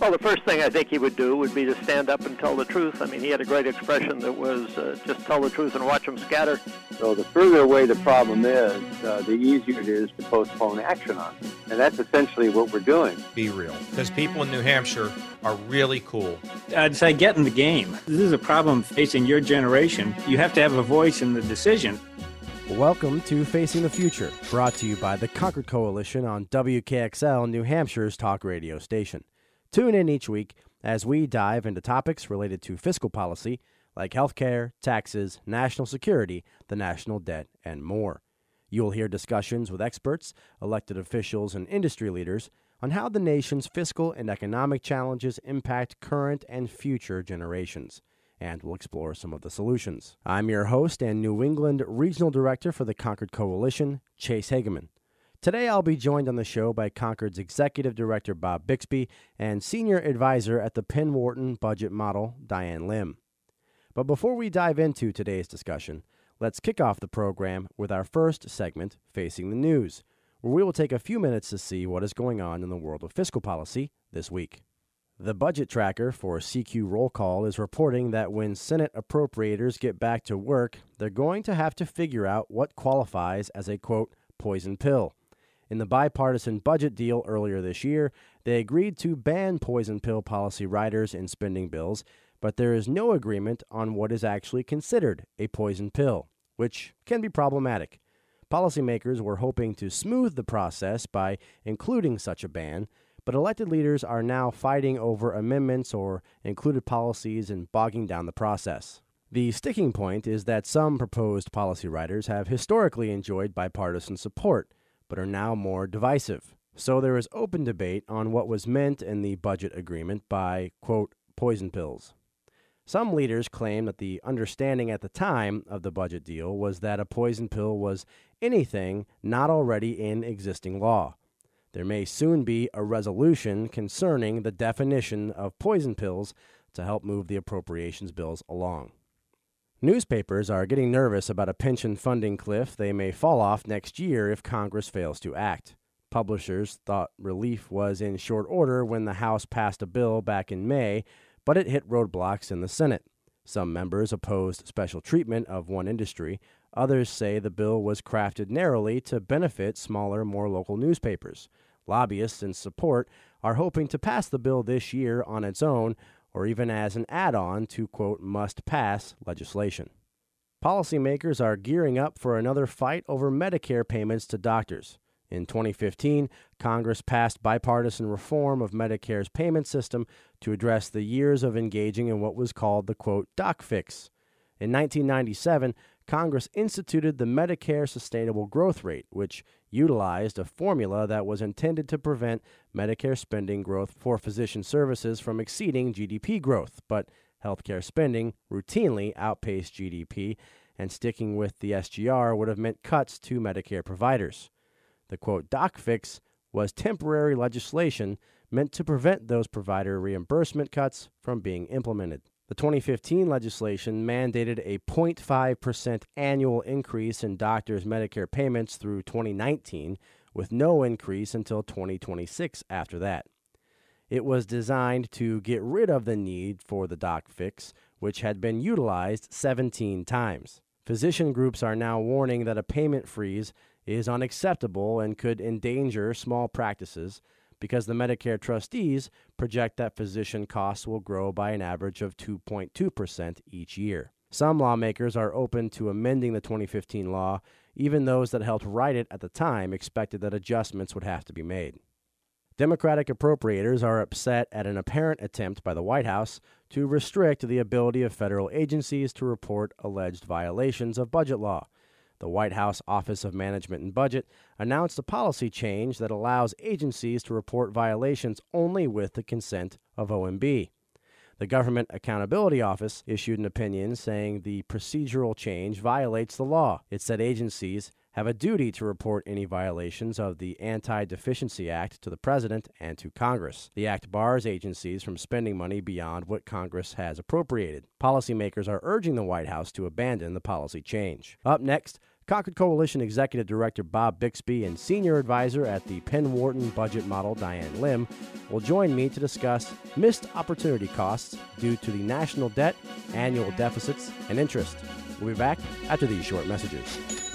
Well, the first thing I think he would do would be to stand up and tell the truth. I mean, he had a great expression that was just tell the truth and watch them scatter. So the further away the problem is, the easier it is to postpone action on it. And that's essentially what we're doing. Be real. Because people in New Hampshire are really cool. I'd say get in the game. This is a problem facing your generation. You have to have a voice in the decision. Welcome to Facing the Future, brought to you by the Concord Coalition on WKXL, New Hampshire's talk radio station. Tune in each week as we dive into topics related to fiscal policy like healthcare, taxes, national security, the national debt, and more. You'll hear discussions with experts, elected officials, and industry leaders on how the nation's fiscal and economic challenges impact current and future generations. And we'll explore some of the solutions. I'm your host and New England Regional Director for the Concord Coalition, Chase Hageman. Today I'll be joined on the show by Concord's Executive Director Bob Bixby and Senior Advisor at the Penn Wharton Budget Model, Diane Lim. But before we dive into today's discussion, let's kick off the program with our first segment, Facing the News, where we will take a few minutes to see what is going on in the world of fiscal policy this week. The budget tracker for CQ Roll Call is reporting that when Senate appropriators get back to work, they're going to have to figure out what qualifies as a, quote, poison pill. In the bipartisan budget deal earlier this year, they agreed to ban poison pill policy riders in spending bills, but there is no agreement on what is actually considered a poison pill, which can be problematic. Policymakers were hoping to smooth the process by including such a ban, but elected leaders are now fighting over amendments or included policies and bogging down the process. The sticking point is that some proposed policy riders have historically enjoyed bipartisan support, but are now more divisive. So there is open debate on what was meant in the budget agreement by, quote, poison pills. Some leaders claim that the understanding at the time of the budget deal was that a poison pill was anything not already in existing law. There may soon be a resolution concerning the definition of poison pills to help move the appropriations bills along. Newspapers are getting nervous about a pension funding cliff they may fall off next year if Congress fails to act. Publishers thought relief was in short order when the House passed a bill back in May, but it hit roadblocks in the Senate. Some members opposed special treatment of one industry. Others say the bill was crafted narrowly to benefit smaller, more local newspapers. Lobbyists in support are hoping to pass the bill this year on its own, or even as an add-on to, quote, must-pass legislation. Policymakers are gearing up for another fight over Medicare payments to doctors. In 2015, Congress passed bipartisan reform of Medicare's payment system to address the years of engaging in what was called the, quote, doc fix. In 1997, Congress instituted the Medicare Sustainable Growth Rate, which utilized a formula that was intended to prevent Medicare spending growth for physician services from exceeding GDP growth, but healthcare spending routinely outpaced GDP, and sticking with the SGR would have meant cuts to Medicare providers. The, quote, doc fix was temporary legislation meant to prevent those provider reimbursement cuts from being implemented. The 2015 legislation mandated a 0.5% annual increase in doctors' Medicare payments through 2019, with no increase until 2026 after that. It was designed to get rid of the need for the doc fix, which had been utilized 17 times. Physician groups are now warning that a payment freeze is unacceptable and could endanger small practices, because the Medicare trustees project that physician costs will grow by an average of 2.2% each year. Some lawmakers are open to amending the 2015 law. Even those that helped write it at the time expected that adjustments would have to be made. Democratic appropriators are upset at an apparent attempt by the White House to restrict the ability of federal agencies to report alleged violations of budget law. The White House Office of Management and Budget announced a policy change that allows agencies to report violations only with the consent of OMB. The Government Accountability Office issued an opinion saying the procedural change violates the law. It said agencies have a duty to report any violations of the Anti-Deficiency Act to the President and to Congress. The act bars agencies from spending money beyond what Congress has appropriated. Policymakers are urging the White House to abandon the policy change. Up next, Concord Coalition Executive Director Bob Bixby and Senior Advisor at the Penn Wharton Budget Model Diane Lim will join me to discuss missed opportunity costs due to the national debt, annual deficits, and interest. We'll be back after these short messages.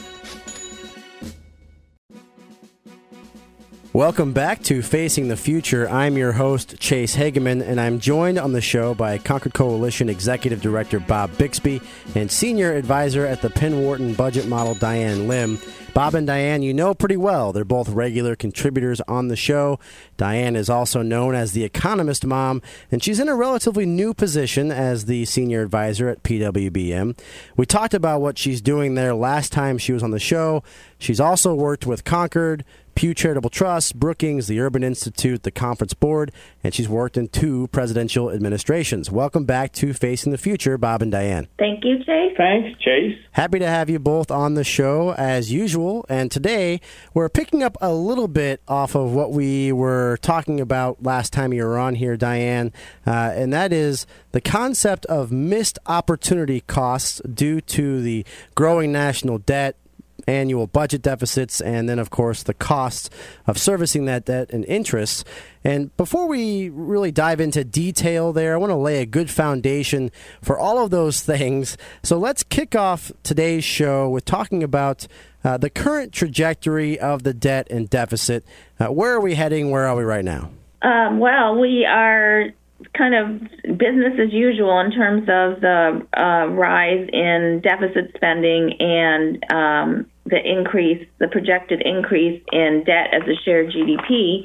Welcome back to Facing the Future. I'm your host, Chase Hageman, and I'm joined on the show by Concord Coalition Executive Director Bob Bixby and Senior Advisor at the Penn Wharton Budget Model Diane Lim. Bob and Diane, you know pretty well. They're both regular contributors on the show. Diane is also known as the Economist Mom, and she's in a relatively new position as the Senior Advisor at PWBM. We talked about what she's doing there last time she was on the show. She's also worked with Concord, Pew Charitable Trust, Brookings, the Urban Institute, the Conference Board, and she's worked in 2 presidential administrations. Welcome back to Facing the Future, Bob and Diane. Thank you, Chase. Thanks, Chase. Happy to have you both on the show as usual, and today we're picking up a little bit off of what we were talking about last time you were on here, Diane, and that is the concept of missed opportunity costs due to the growing national debt, annual budget deficits, and then, of course, the cost of servicing that debt and interest. And before we really dive into detail there, I want to lay a good foundation for all of those things. So let's kick off today's show with talking about the current trajectory of the debt and deficit. Where are we heading? Where are we right now? Well, we are kind of business as usual in terms of the rise in deficit spending and the projected increase in debt as a share of GDP.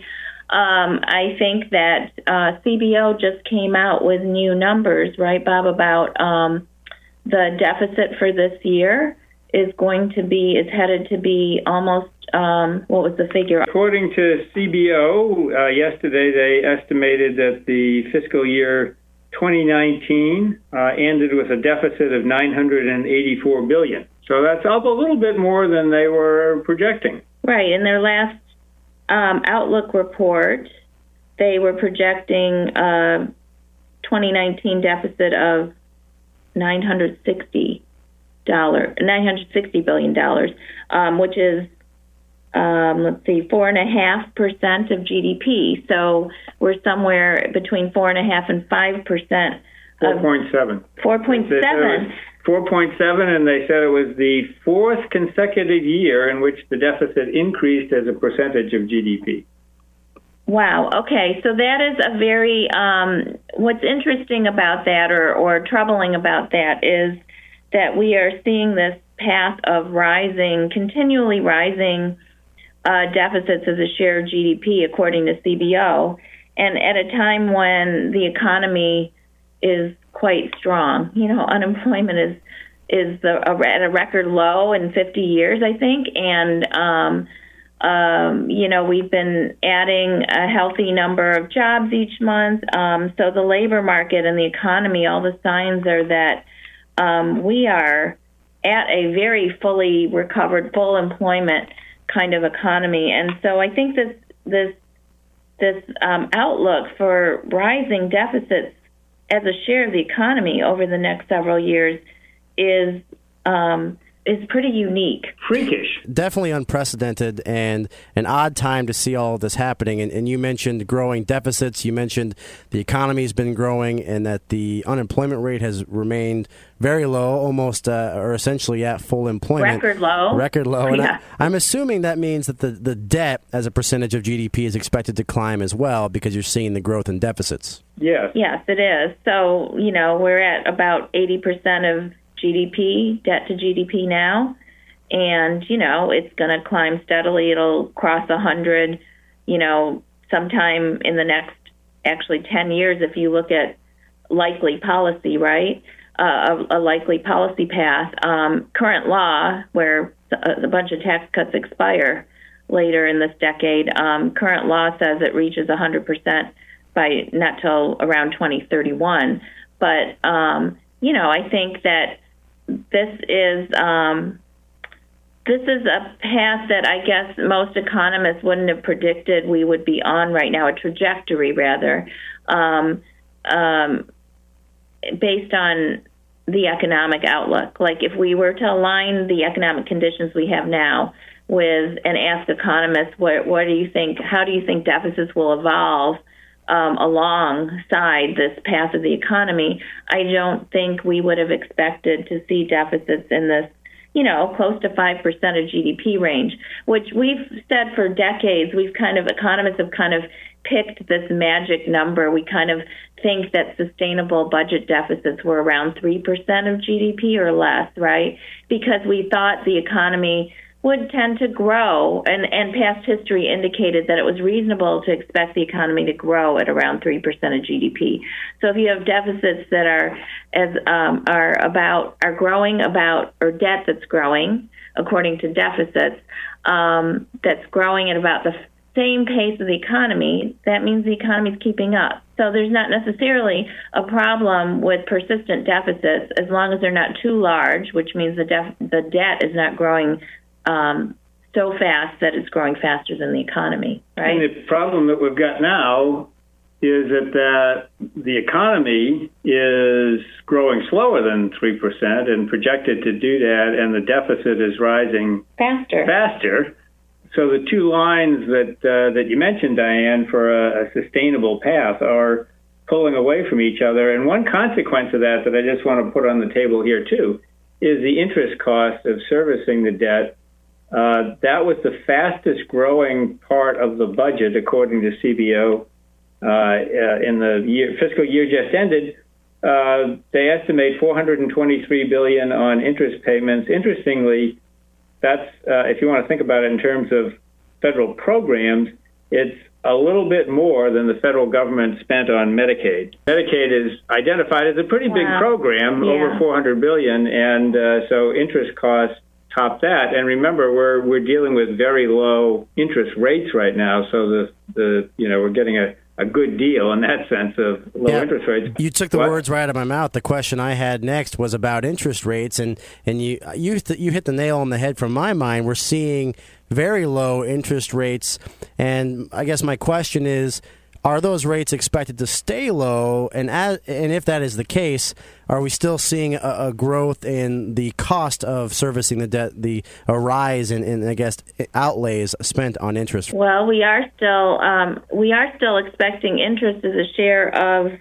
I think that CBO just came out with new numbers, right, Bob, about the deficit for this year is headed to be almost, what was the figure? According to CBO, yesterday they estimated that the fiscal year 2019 ended with a deficit of $984 billion. So that's up a little bit more than they were projecting. Right. In their last Outlook report, they were projecting a 2019 deficit of $960 billion, which is, 4.5% of GDP. So we're somewhere between 4.5% and 5%. 4.7. 4.7. 4.7, and they said it was the 4th consecutive year in which the deficit increased as a percentage of GDP. Wow. Okay. So that is a very, what's interesting about that or troubling about that is that we are seeing this path of continually rising deficits as a share of GDP, according to CBO, and at a time when the economy is quite strong. You know, unemployment is at a record low in 50 years, I think, and we've been adding a healthy number of jobs each month. So the labor market and the economy, all the signs are that we are at a very fully recovered, full employment kind of economy. And so I think this outlook for rising deficits as a share of the economy over the next several years is pretty unique. Freakish. Definitely unprecedented and an odd time to see all of this happening. And you mentioned growing deficits. You mentioned the economy's been growing and that the unemployment rate has remained very low, almost or essentially at full employment. Record low. And yeah. I'm assuming that means that the debt as a percentage of GDP is expected to climb as well because you're seeing the growth in deficits. Yes. Yes, it is. So, we're at about 80% of GDP, debt to GDP now, and, it's going to climb steadily. It'll cross 100, sometime in the next, 10 years if you look at likely policy, right? A likely policy path. Current law, where a bunch of tax cuts expire later in this decade, current law says it reaches 100% by not till around 2031. But, I think that this is a path that I guess most economists wouldn't have predicted we would be on right now, a trajectory rather, based on the economic outlook. Like if we were to align the economic conditions we have now with and ask economists, what do you think? How do you think deficits will evolve alongside this path of the economy? I don't think we would have expected to see deficits in this, close to 5% of GDP range, which we've said for decades. Economists have kind of picked this magic number. We kind of think that sustainable budget deficits were around 3% of GDP or less, right? Because we thought the economy would tend to grow, and past history indicated that it was reasonable to expect the economy to grow at around 3% of GDP. So if you have deficits that are growing about, or debt that's growing according to deficits, that's growing at about the same pace of the economy, that means the economy is keeping up. So there's not necessarily a problem with persistent deficits as long as they're not too large, which means the debt is not growing so fast that it's growing faster than the economy, right? And the problem that we've got now is that the economy is growing slower than 3% and projected to do that, and the deficit is rising faster. So the two lines that you mentioned, Diane, for a sustainable path are pulling away from each other. And one consequence of that I just want to put on the table here, too, is the interest cost of servicing the debt. That was the fastest growing part of the budget, according to CBO, in the fiscal year just ended. They estimate $423 billion on interest payments. Interestingly, that's if you want to think about it in terms of federal programs, it's a little bit more than the federal government spent on Medicaid. Medicaid is identified as a pretty big program, over $400 billion, and so interest costs top that. And remember, we're dealing with very low interest rates right now, so we're getting a good deal in that sense of low interest rates. You took the words right out of my mouth. The question I had next was about interest rates, and you hit the nail on the head from my mind. We're seeing very low interest rates, and I guess my question is, are those rates expected to stay low? And if that is the case, are we still seeing a growth in the cost of servicing the debt, a rise in I guess outlays spent on interest? Well, we are still expecting interest as a share of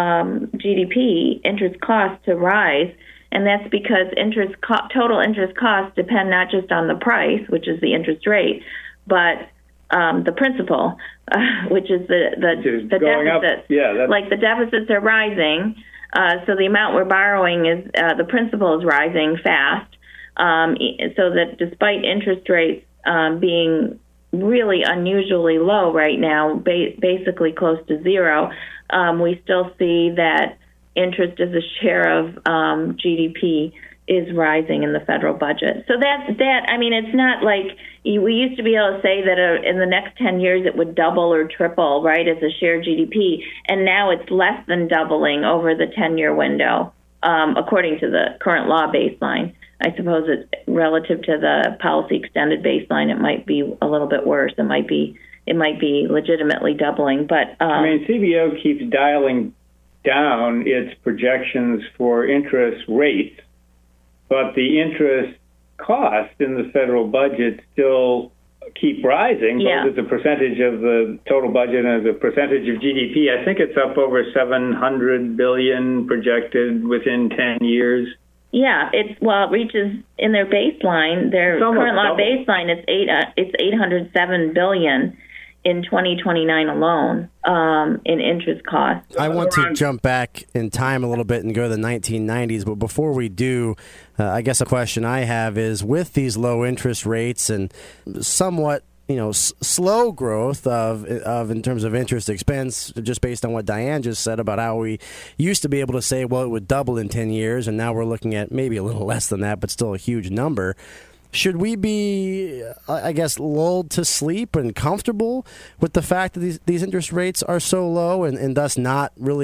GDP, interest costs to rise, and that's because total interest costs depend not just on the price, which is the interest rate, but the principal, which is the deficits. Like the deficits are rising, so the amount we're borrowing is the principal is rising fast. So that despite interest rates being really unusually low right now, basically close to zero, we still see that interest as a share of GDP is rising in the federal budget. So it's not like we used to be able to say that in the next 10 years it would double or triple, right, as a share of GDP, and now it's less than doubling over the 10-year window, according to the current law baseline. I suppose it's relative to the policy extended baseline, it might be a little bit worse. It might be legitimately doubling, but CBO keeps dialing down its projections for interest rates, but the interest costs in the federal budget still keep rising, both as a percentage of the total budget and as a percentage of GDP. I think it's up over $700 billion projected within 10 years. Yeah, it reaches in their baseline, their current law baseline, it's $807 billion in 2029 alone in interest costs. I want to jump back in time a little bit and go to the 1990s, but before we do, I guess a question I have is, with these low interest rates and somewhat slow growth of in terms of interest expense, just based on what Diane just said about how we used to be able to say, well, it would double in 10 years, and now we're looking at maybe a little less than that, but still a huge number. Should we be, I guess, lulled to sleep and comfortable with the fact that these interest rates are so low and thus not really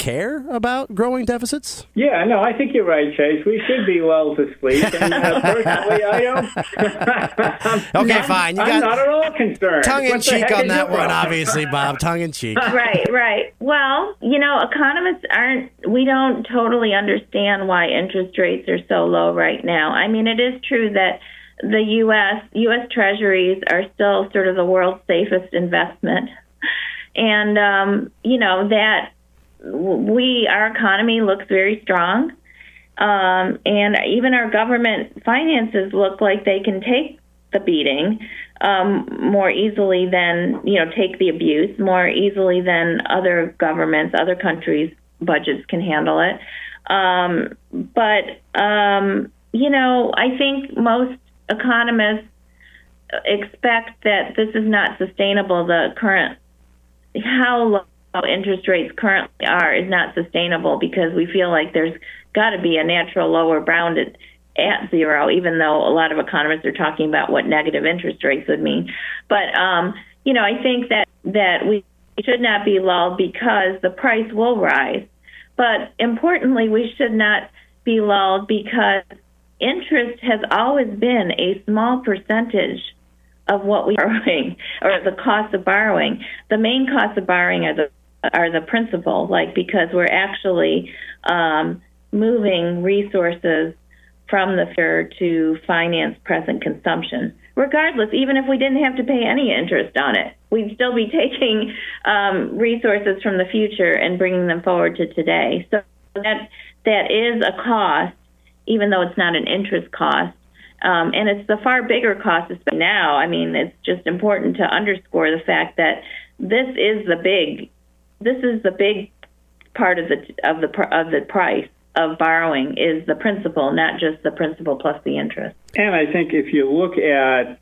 care about growing deficits? Yeah, no, I think you're right, Chase. We should be lulled to sleep. And personally, I don't. Okay, fine. I'm not at all concerned. Tongue-in-cheek on that one, obviously, Bob. Tongue-in-cheek. Right. Well, economists we don't totally understand why interest rates are so low right now. I mean, it is true that the U.S. Treasuries are still sort of the world's safest investment. And, that our economy looks very strong. And even our government finances look like they can take the beating more easily than, take the abuse more easily than other governments, other countries' budgets can handle it. I think most economists expect that this is not sustainable. How low interest rates currently are is not sustainable because we feel like there's got to be a natural lower bound at zero, even though a lot of economists are talking about what negative interest rates would mean. But, I think that we should not be lulled because the price will rise. But importantly, we should not be lulled because interest has always been a small percentage of what we are borrowing, or the cost of borrowing. The main costs of borrowing are the principal, because we're actually moving resources from the future to finance present consumption. Regardless, even if we didn't have to pay any interest on it, we'd still be taking resources from the future and bringing them forward to today. So that is a cost, even though it's not an interest cost. And it's the far bigger cost now. I mean, it's just important to underscore the fact that this is the big part of the price of borrowing is the principal, not just the principal plus the interest. And I think if you look at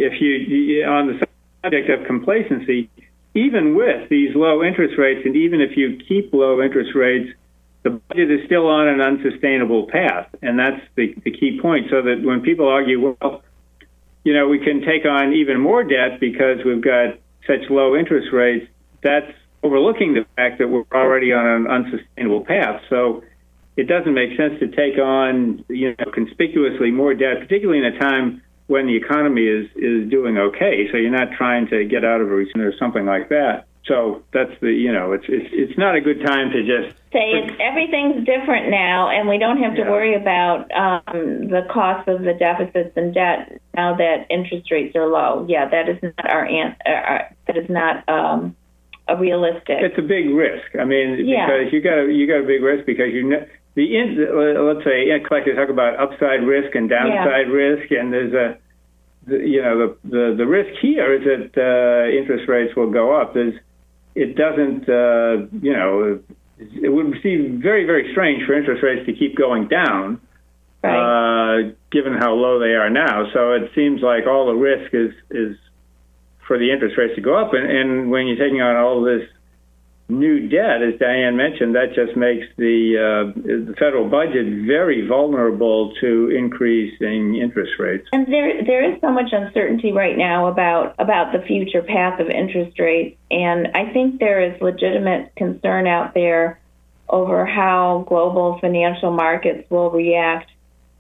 on the subject of complacency, even with these low interest rates, and even if you keep low interest rates, the budget is still on an unsustainable path, and that's the key point. So that when people argue, well, we can take on even more debt because we've got such low interest rates, that's overlooking the fact that we're already on an unsustainable path. So it doesn't make sense to take on, conspicuously more debt, particularly in a time when the economy is doing okay. So you're not trying to get out of a recession or something like that. So that's it's not a good time to just say everything's different now, and we don't have to worry about the cost of the deficits and debt now that interest rates are low. Yeah, that is not our answer. That is not a realistic. It's a big risk. I mean, because you got a big risk because let's say collectors talk about upside risk and downside risk, and there's the risk here is that interest rates will go up. It doesn't, it would seem very, very strange for interest rates to keep going down, given how low they are now. So it seems like all the risk is for the interest rates to go up. And when you're taking on all this new debt, as Diane mentioned, that just makes the federal budget very vulnerable to increasing interest rates. And there is so much uncertainty right now about the future path of interest rates, and I think there is legitimate concern out there over how global financial markets will react.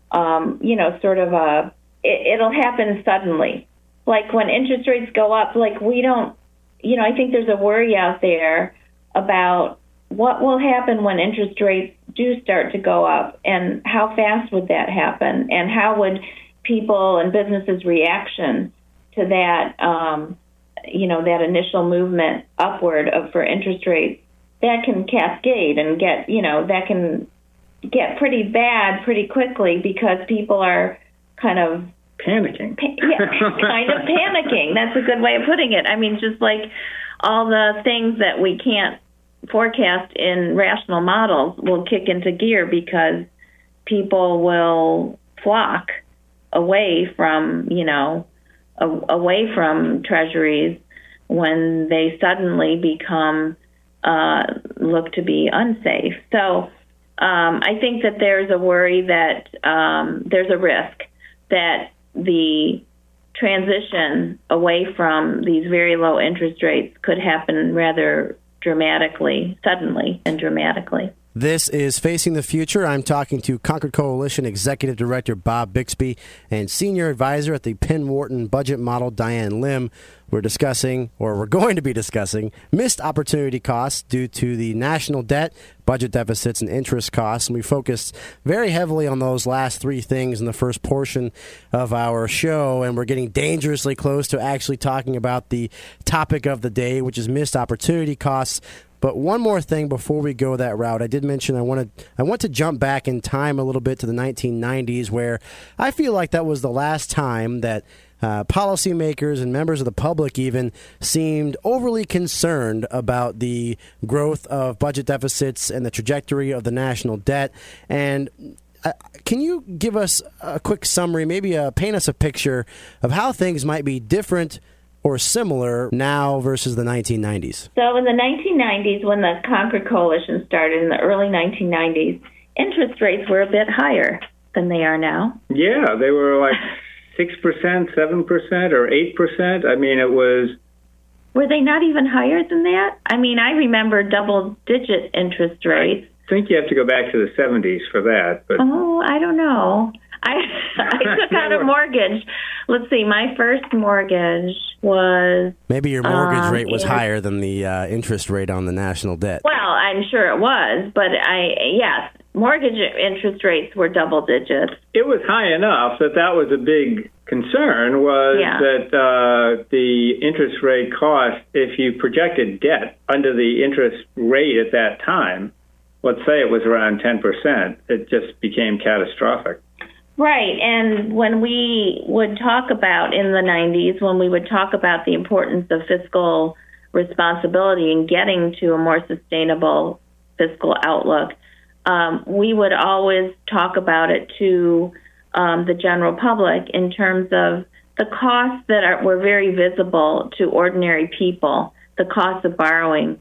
It'll happen suddenly. Like when interest rates go up, I think there's a worry out there about what will happen when interest rates do start to go up, and how fast would that happen, and how would people and businesses' reaction to that, that initial movement upward for interest rates, that can cascade and that can get pretty bad pretty quickly because people are kind of panicking. Kind of panicking. That's a good way of putting it. I mean, just like all the things that we can't forecast in rational models will kick into gear because people will flock away from treasuries when they suddenly become look to be unsafe. So I think that there's a worry that there's a risk that the transition away from these very low interest rates could happen rather suddenly and dramatically. This is Facing the Future. I'm talking to Concord Coalition Executive Director Bob Bixby and Senior Advisor at the Penn Wharton Budget Model, Diane Lim. We're going to be discussing missed opportunity costs due to the national debt, budget deficits, and interest costs. And we focused very heavily on those last three things in the first portion of our show. And we're getting dangerously close to actually talking about the topic of the day, which is missed opportunity costs. But one more thing before we go that route, I did mention I want to jump back in time a little bit to the 1990s, where I feel like that was the last time that policymakers and members of the public even seemed overly concerned about the growth of budget deficits and the trajectory of the national debt. And can you give us a quick summary, maybe paint us a picture of how things might be different or similar now versus the 1990s? So in the 1990s, when the Concord Coalition started in the early 1990s, interest rates were a bit higher than they are now. Yeah, they were like 6%, 7%, or 8%. I mean, it was... Were they not even higher than that? I mean, I remember double-digit interest rates. I think you have to go back to the 70s for that. But Oh, I don't know. I took out a mortgage. Let's see, my first mortgage was... Maybe your mortgage rate was higher than the interest rate on the national debt. Well, I'm sure it was, but yes, mortgage interest rates were double digits. it was high enough that was a big concern, was that the interest rate cost, if you projected debt under the interest rate at that time, let's say it was around 10%, it just became catastrophic. Right, and when we would talk about in the 90s, when we would talk about the importance of fiscal responsibility and getting to a more sustainable fiscal outlook, we would always talk about it to the general public in terms of the costs that were very visible to ordinary people, the cost of borrowing.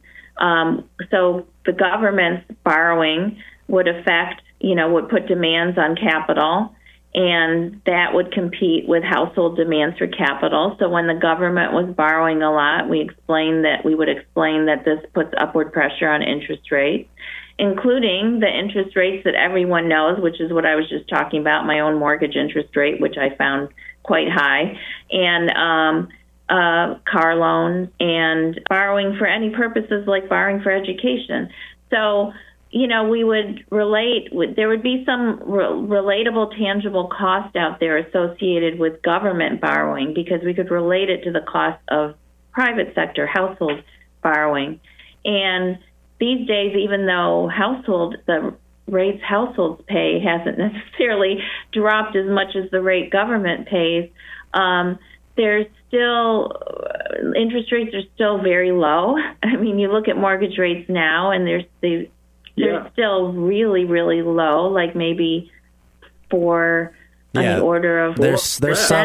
So the government's borrowing would affect, would put demands on capital, and that would compete with household demands for capital. So when the government was borrowing a lot, we would explain that this puts upward pressure on interest rates, including the interest rates that everyone knows, which is what I was just talking about, my own mortgage interest rate, which I found quite high, and car loans and borrowing for any purposes like borrowing for education. So, we would there would be some relatable, tangible cost out there associated with government borrowing, because we could relate it to the cost of private sector household borrowing. And these days, even though the rates households pay hasn't necessarily dropped as much as the rate government pays, there's still, interest rates are still very low. I mean, you look at mortgage rates now, and they're still really, really low, like maybe on the order of... They're sub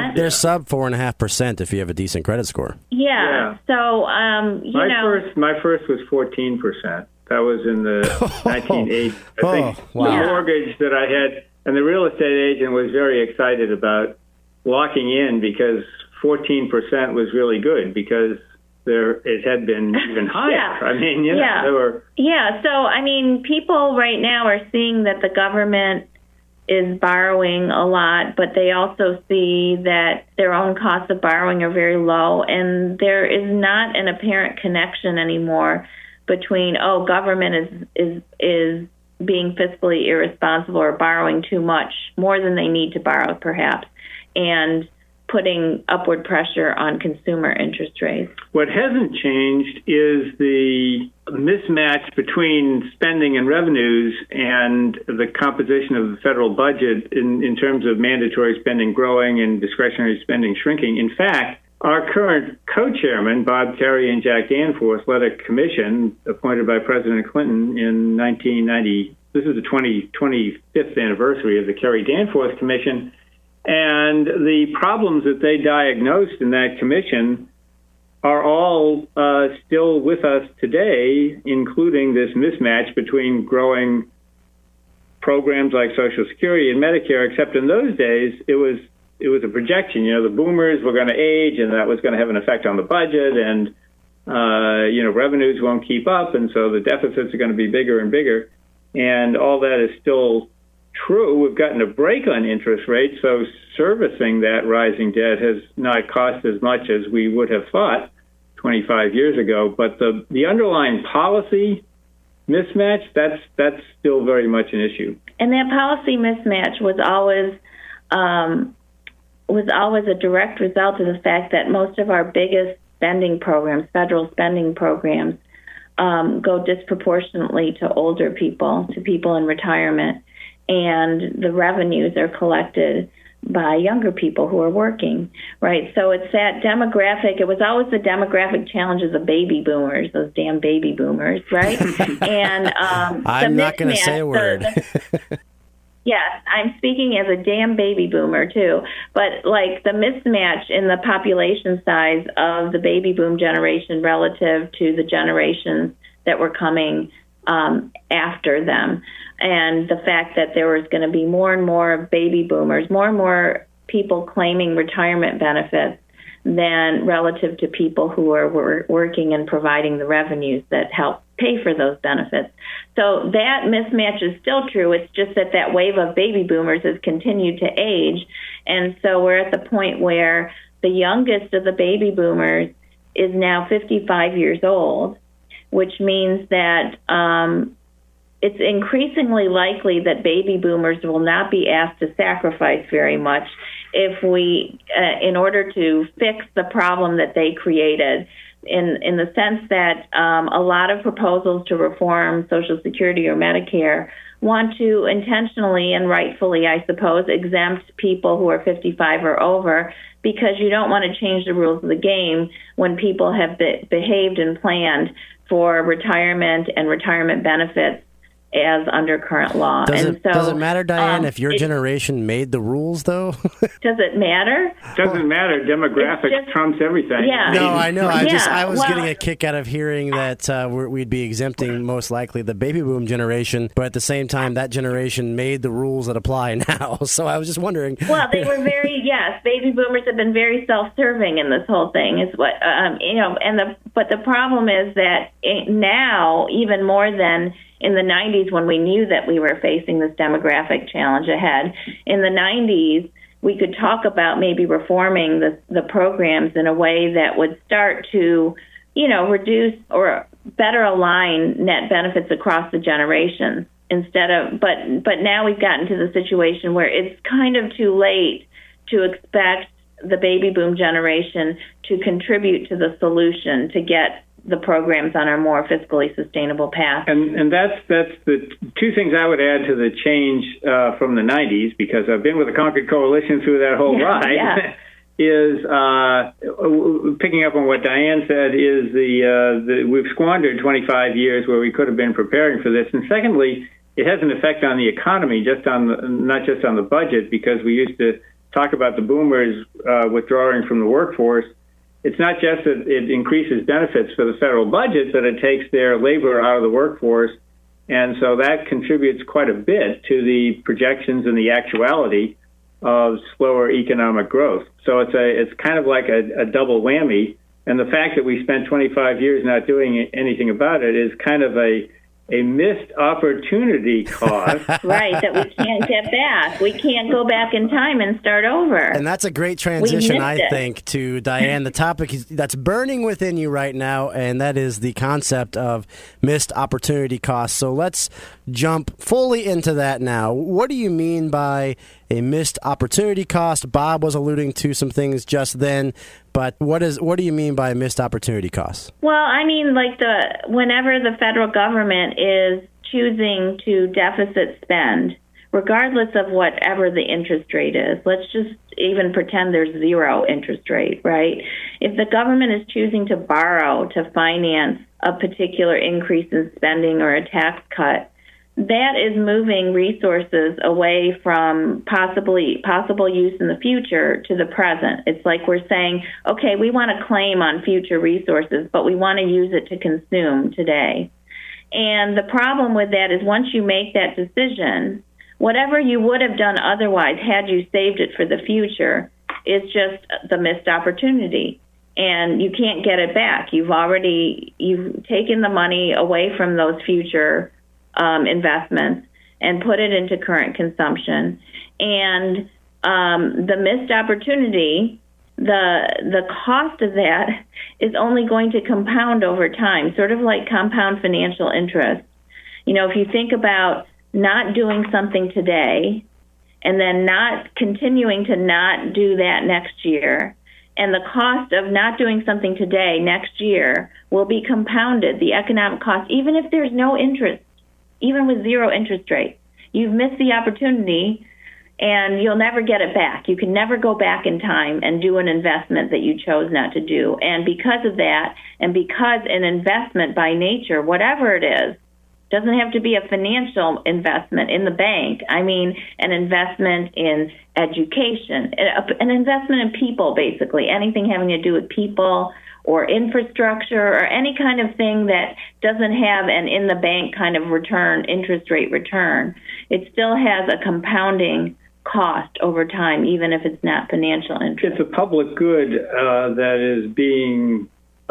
4.5% if you have a decent credit score. Yeah. So, My first was 14%. That was in the 1980s. I think the mortgage that I had, and the real estate agent was very excited about locking in, because 14% was really good, because it had been even higher. I mean, there were... Yeah, so, I mean, people right now are seeing that the government is borrowing a lot, but they also see that their own costs of borrowing are very low, and there is not an apparent connection anymore between, government is being fiscally irresponsible or borrowing too much, more than they need to borrow, perhaps, and putting upward pressure on consumer interest rates. What hasn't changed is the mismatch between spending and revenues and the composition of the federal budget in terms of mandatory spending growing and discretionary spending shrinking. In fact, our current co-chairman, Bob Kerrey and Jack Danforth, led a commission appointed by President Clinton in 1990. This is the 25th anniversary of the Kerry-Danforth Commission. And the problems that they diagnosed in that commission are all still with us today, including this mismatch between growing programs like Social Security and Medicare, except in those days it was a projection. The boomers were going to age, and that was going to have an effect on the budget, and revenues won't keep up, and so the deficits are going to be bigger and bigger. And all that is still true. We've gotten a break on interest rates, so servicing that rising debt has not cost as much as we would have thought 25 years ago. But the underlying policy mismatch, that's still very much an issue. And that policy mismatch was always a direct result of the fact that most of our biggest spending programs, federal spending programs, go disproportionately to older people, to people in retirement, and the revenues are collected by younger people who are working, right? So it's that demographic. It was always the demographic challenges of baby boomers, those damn baby boomers, right? And I'm not going to say a word. Yes, I'm speaking as a damn baby boomer, too. But, like, the mismatch in the population size of the baby boom generation relative to the generations that were coming after them, and the fact that there was going to be more and more baby boomers, more and more people claiming retirement benefits than relative to people who are working and providing the revenues that help pay for those benefits. So that mismatch is still true. It's just that wave of baby boomers has continued to age. And so we're at the point where the youngest of the baby boomers is now 55 years old, which means that it's increasingly likely that baby boomers will not be asked to sacrifice very much if we, in order to fix the problem that they created, in the sense that a lot of proposals to reform Social Security or Medicare want to intentionally and rightfully, I suppose, exempt people who are 55 or over, because you don't want to change the rules of the game when people have behaved and planned for retirement and retirement benefits as under current law. Does it matter, Diane, if your generation made the rules, though? Does it matter? Doesn't matter. Demographics trumps everything. Yeah. No, I know. I was getting a kick out of hearing that we'd be exempting most likely the baby boom generation, but at the same time, that generation made the rules that apply now. So I was just wondering. Well, they were baby boomers have been very self-serving in this whole thing. Is what but the problem is that now, even more than in the 90s, when we knew that we were facing this demographic challenge ahead, in the 90s, we could talk about maybe reforming the programs in a way that would start to, reduce or better align net benefits across the generations but now we've gotten to the situation where it's kind of too late to expect the baby boom generation to contribute to the solution to get the programs on a more fiscally sustainable path. And that's the two things I would add to the change from the 90s, because I've been with the Concord Coalition through that whole ride. Yeah. Is picking up on what Diane said, is we've squandered 25 years where we could have been preparing for this. And secondly, it has an effect on the economy, not just on the budget, because we used to talk about the boomers withdrawing from the workforce. It's not just that it increases benefits for the federal budget, but it takes their labor out of the workforce. And so that contributes quite a bit to the projections and the actuality of slower economic growth. So it's kind of like a double whammy. And the fact that we spent 25 years not doing anything about it is kind of a missed opportunity cost. Right, that we can't get back. We can't go back in time and start over. And that's a great transition, I think, to Diane. The topic that's burning within you right now, and that is the concept of missed opportunity costs. So let's jump fully into that now. What do you mean by a missed opportunity cost? Bob was alluding to some things just then, but what do you mean by missed opportunity costs? Well, I mean, whenever the federal government is choosing to deficit spend, regardless of whatever the interest rate is, let's just even pretend there's zero interest rate, right? If the government is choosing to borrow to finance a particular increase in spending or a tax cut, that is moving resources away from possible use in the future to the present. It's like we're saying, okay, we want to claim on future resources, but we want to use it to consume today. And the problem with that is once you make that decision, whatever you would have done otherwise had you saved it for the future is just the missed opportunity. and you can't get it back. You've taken the money away from those future investments and put it into current consumption. And the missed opportunity, the cost of that is only going to compound over time, sort of like compound financial interest. If you think about not doing something today and then not continuing to not do that next year, and the cost of not doing something today next year will be compounded, the economic cost, even if there's no interest, even with zero interest rate. You've missed the opportunity and you'll never get it back. You can never go back in time and do an investment that you chose not to do. And because of that, and because an investment by nature, whatever it is, doesn't have to be a financial investment in the bank. I mean, an investment in education, an investment in people, basically, anything having to do with people or infrastructure or any kind of thing that doesn't have an in-the-bank kind of return, interest rate return. It still has a compounding cost over time, even if it's not financial interest. It's a public good that is being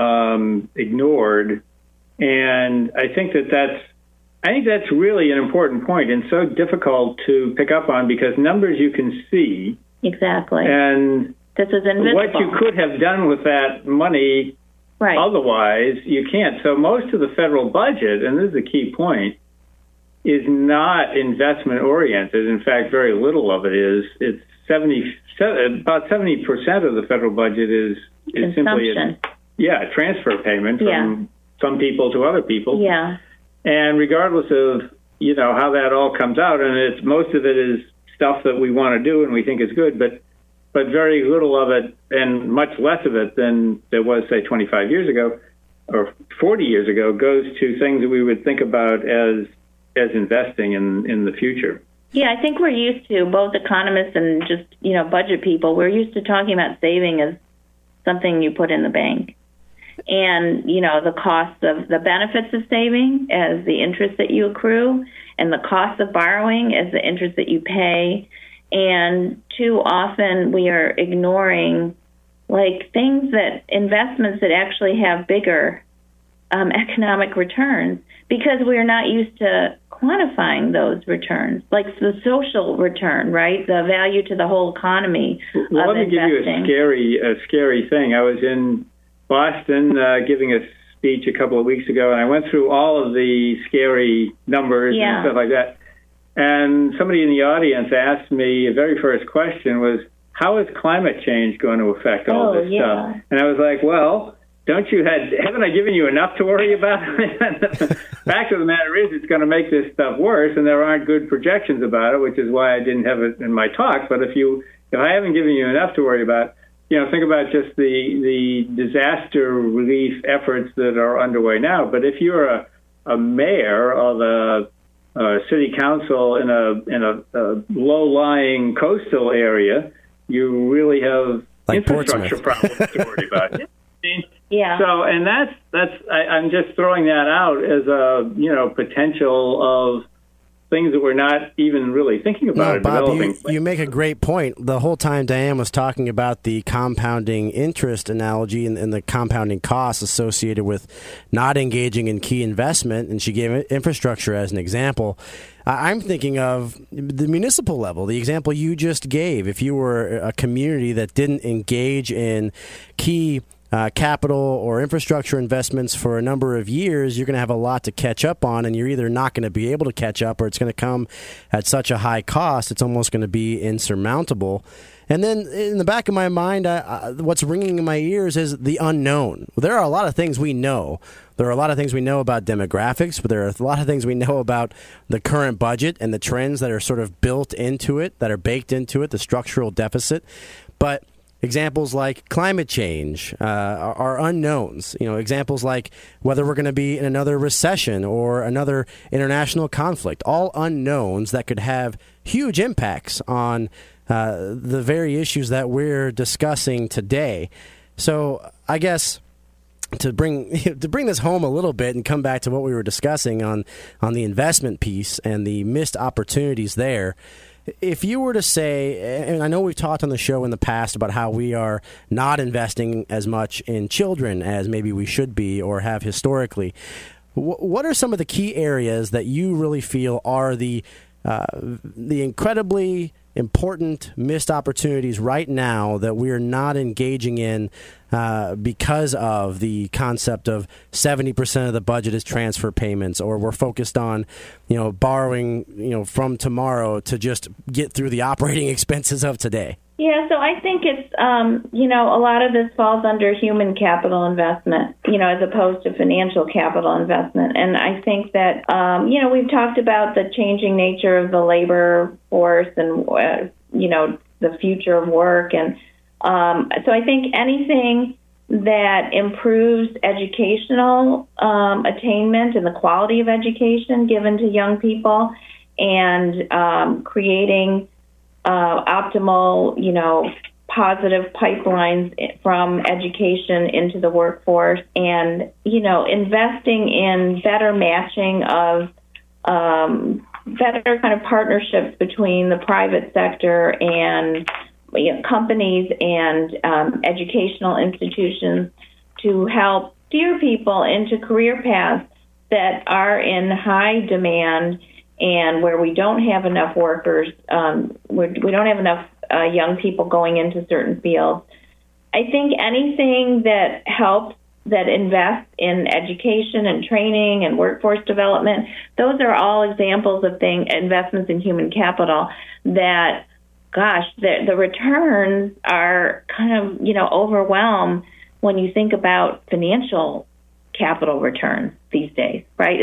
ignored, and I think that's really an important point and so difficult to pick up on because numbers you can see. Exactly. And this is invisible. What you could have done with that money otherwise, you can't. So most of the federal budget, and this is a key point, is not investment oriented. In fact, very little of it is. It's about 70% of the federal budget is simply a transfer payment from some people to other people. Yeah. And regardless of, how that all comes out, and most of it is stuff that we want to do and we think is good, but very little of it and much less of it than there was, say, 25 years ago or 40 years ago goes to things that we would think about as investing in the future. Yeah, I think we're used to, both economists and just, budget people, we're used to talking about saving as something you put in the bank. And, the cost of the benefits of saving as the interest that you accrue, and the cost of borrowing as the interest that you pay. And too often we are ignoring investments that actually have bigger economic returns because we're not used to quantifying those returns, like the social return, right? The value to the whole economy of investing. Let me give you a scary thing. I was in Boston giving a speech a couple of weeks ago, and I went through all of the scary numbers and stuff like that. And somebody in the audience asked me, the very first question was, how is climate change going to affect all this stuff? And I was like, well, haven't I given you enough to worry about? Fact of the matter is, it's going to make this stuff worse, and there aren't good projections about it, which is why I didn't have it in my talk. But if I haven't given you enough to worry about, think about just the disaster relief efforts that are underway now. But if you're a mayor of a city council in a low-lying coastal area, you really have infrastructure problems to worry about. Yeah. So, and I'm just throwing that out as a potential of things that we're not even really thinking about. No, Bob, you make a great point. The whole time Diane was talking about the compounding interest analogy and the compounding costs associated with not engaging in key investment, and she gave infrastructure as an example. I'm thinking of the municipal level, the example you just gave. If you were a community that didn't engage in key capital or infrastructure investments for a number of years, you're going to have a lot to catch up on, and you're either not going to be able to catch up or it's going to come at such a high cost it's almost going to be insurmountable. And then in the back of my mind, what's ringing in my ears is the unknown. There are a lot of things we know. There are a lot of things we know about demographics, but there are a lot of things we know about the current budget and the trends that are sort of built into it, that are baked into it, the structural deficit. But examples like climate change are unknowns. Examples like whether we're going to be in another recession or another international conflict, all unknowns that could have huge impacts on the very issues that we're discussing today. So I guess to bring this home a little bit and come back to what we were discussing on the investment piece and the missed opportunities there, if you were to say, and I know we've talked on the show in the past about how we are not investing as much in children as maybe we should be or have historically, what are some of the key areas that you really feel are the incredibly important missed opportunities right now that we are not engaging in because of the concept of 70% of the budget is transfer payments, or we're focused on, borrowing, from tomorrow to just get through the operating expenses of today? Yeah, so I think it's, a lot of this falls under human capital investment, as opposed to financial capital investment. And I think that, we've talked about the changing nature of the labor force and, the future of work. And so I think anything that improves educational attainment and the quality of education given to young people and creating optimal, positive pipelines from education into the workforce and, investing in better matching of better kind of partnerships between the private sector and companies and educational institutions to help steer people into career paths that are in high demand and where we don't have enough workers, we don't have enough young people going into certain fields. I think anything that helps, that invests in education and training and workforce development, those are all examples of investments in human capital that, the returns are kind of, overwhelm when you think about financial capital returns these days, right?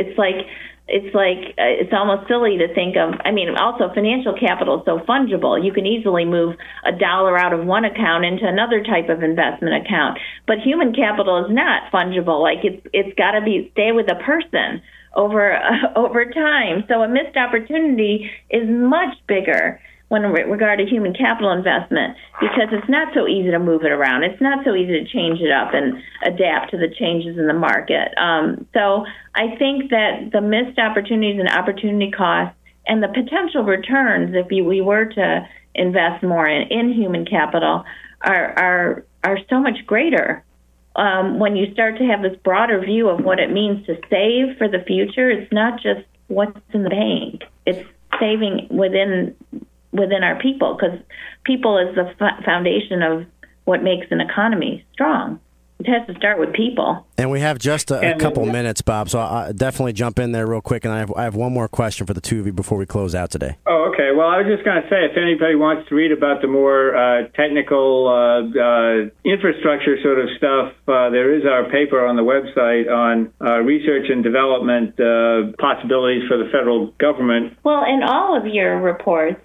It's almost silly to think of. Also financial capital is so fungible. You can easily move $1 out of one account into another type of investment account. But human capital is not fungible. It's got to stay with a person over time. So a missed opportunity is much bigger when regard to human capital investment, because it's not so easy to move it around. It's not so easy to change it up and adapt to the changes in the market. So I think that the missed opportunities and opportunity costs and the potential returns, if we were to invest more in human capital, are so much greater. When you start to have this broader view of what it means to save for the future, it's not just what's in the bank. It's saving within our people, because people is the foundation of what makes an economy strong. It has to start with people. And we have just a couple minutes, Bob, so I'll definitely jump in there real quick, and I have one more question for the two of you before we close out today. Oh, okay. Well, I was just going to say, if anybody wants to read about the more technical infrastructure sort of stuff, there is our paper on the website on research and development possibilities for the federal government. Well, in all of your reports,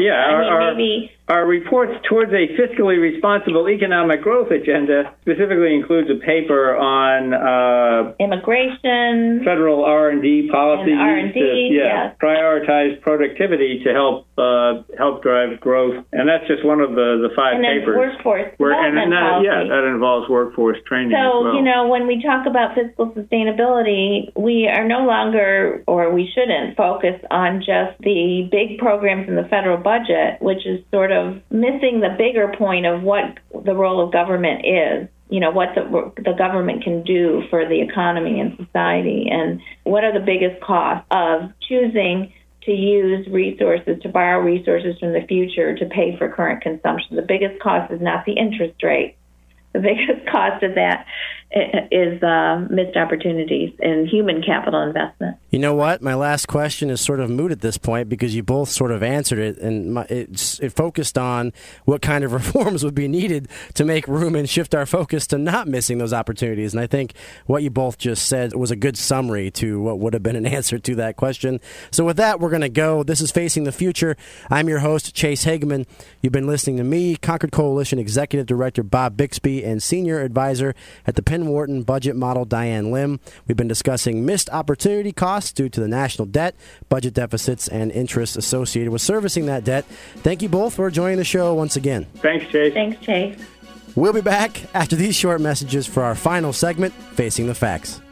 our reports towards a fiscally responsible economic growth agenda specifically includes a paper on immigration, federal R&D policies, to prioritize productivity to help drive growth, and that's just one of the five papers. Workforce development policy. That involves workforce training. So as well. When we talk about fiscal sustainability, we are no longer, or we shouldn't, focus on just the big programs in the federal budget, which is sort of missing the bigger point of what the role of government is, what the government can do for the economy and society, and what are the biggest costs of choosing to use resources, to borrow resources from the future to pay for current consumption. The biggest cost is not the interest rate. The biggest cost of that is missed opportunities in human capital investment. You know what? My last question is sort of moot at this point because you both sort of answered it, and it focused on what kind of reforms would be needed to make room and shift our focus to not missing those opportunities. And I think what you both just said was a good summary to what would have been an answer to that question. So with that, we're going to go. This is Facing the Future. I'm your host, Chase Hageman. You've been listening to me, Concord Coalition Executive Director Bob Bixby, and Senior Advisor at the Penn Wharton Budget Model, Diane Lim. We've been discussing missed opportunity costs due to the national debt, budget deficits, and interest associated with servicing that debt. Thank you both for joining the show once again. Thanks, Chase. Thanks, Chase. We'll be back after these short messages for our final segment, Facing the Facts.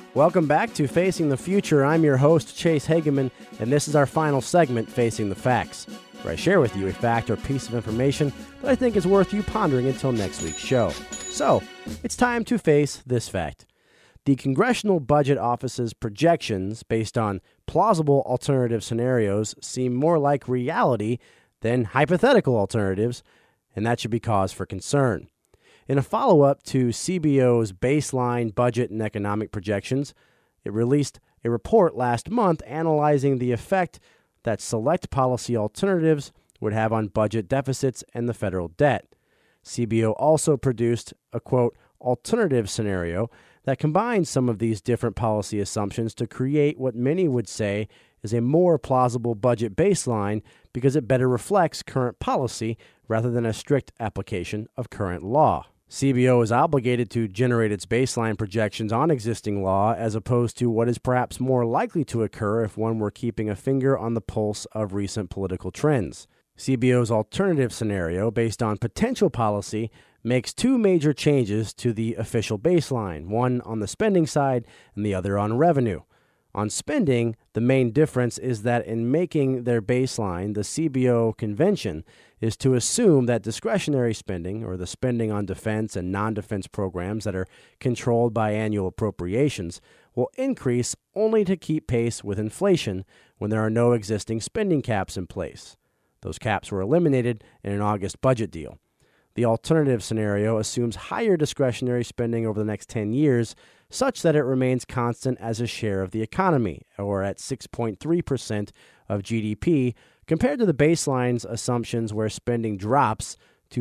Welcome back to Facing the Future. I'm your host, Chase Hageman, and this is our final segment, Facing the Facts, where I share with you a fact or piece of information that I think is worth you pondering until next week's show. So, it's time to face this fact. The Congressional Budget Office's projections, based on plausible alternative scenarios, seem more like reality than hypothetical alternatives, and that should be cause for concern. In a follow-up to CBO's baseline budget and economic projections, it released a report last month analyzing the effect that select policy alternatives would have on budget deficits and the federal debt. CBO also produced a, quote, alternative scenario that combines some of these different policy assumptions to create what many would say is a more plausible budget baseline because it better reflects current policy rather than a strict application of current law. CBO is obligated to generate its baseline projections on existing law as opposed to what is perhaps more likely to occur if one were keeping a finger on the pulse of recent political trends. CBO's alternative scenario, based on potential policy, makes two major changes to the official baseline, one on the spending side and the other on revenue. On spending, the main difference is that in making their baseline, the CBO convention is to assume that discretionary spending, or the spending on defense and non-defense programs that are controlled by annual appropriations, will increase only to keep pace with inflation when there are no existing spending caps in place. Those caps were eliminated in an August budget deal. The alternative scenario assumes higher discretionary spending over the next 10 years, such that it remains constant as a share of the economy, or at 6.3% of GDP, compared to the baseline's assumptions where spending drops to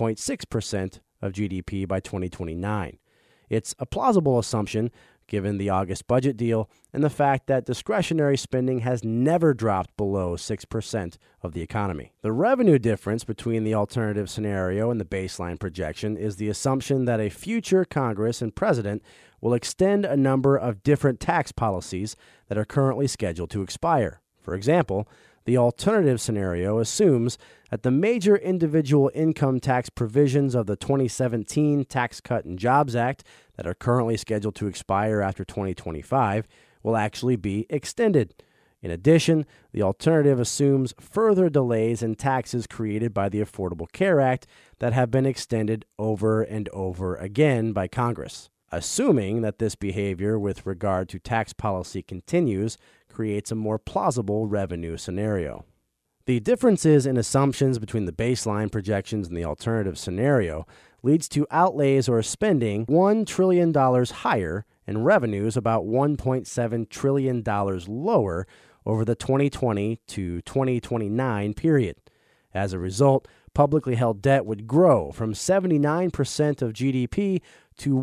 5.6% of GDP by 2029. It's a plausible assumption, given the August budget deal and the fact that discretionary spending has never dropped below 6% of the economy. The revenue difference between the alternative scenario and the baseline projection is the assumption that a future Congress and president will extend a number of different tax policies that are currently scheduled to expire. For example, the alternative scenario assumes that the major individual income tax provisions of the 2017 Tax Cut and Jobs Act that are currently scheduled to expire after 2025 will actually be extended. In addition, the alternative assumes further delays in taxes created by the Affordable Care Act that have been extended over and over again by Congress. Assuming that this behavior with regard to tax policy continues creates a more plausible revenue scenario. The differences in assumptions between the baseline projections and the alternative scenario leads to outlays or spending $1 trillion higher and revenues about $1.7 trillion lower over the 2020 to 2029 period. As a result, publicly held debt would grow from 79% of GDP to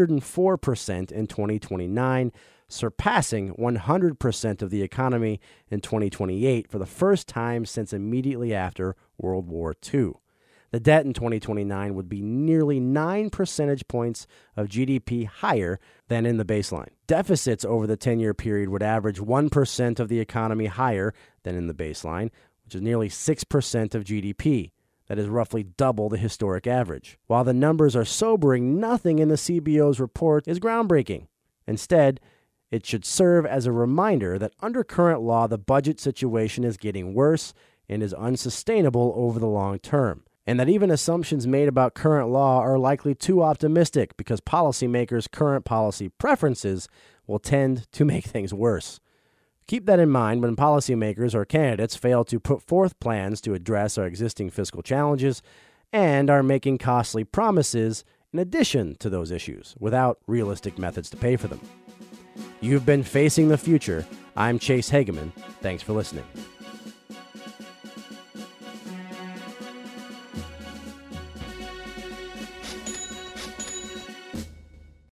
104% in 2029, surpassing 100% of the economy in 2028 for the first time since immediately after World War II. The debt in 2029 would be nearly 9 percentage points of GDP higher than in the baseline. Deficits over the 10-year period would average 1% of the economy higher than in the baseline, which is nearly 6% of GDP. That is roughly double the historic average. While the numbers are sobering, nothing in the CBO's report is groundbreaking. Instead, it should serve as a reminder that under current law, the budget situation is getting worse and is unsustainable over the long term, and that even assumptions made about current law are likely too optimistic because policymakers' current policy preferences will tend to make things worse. Keep that in mind when policymakers or candidates fail to put forth plans to address our existing fiscal challenges and are making costly promises in addition to those issues without realistic methods to pay for them. You've been Facing the Future. I'm Chase Hageman. Thanks for listening.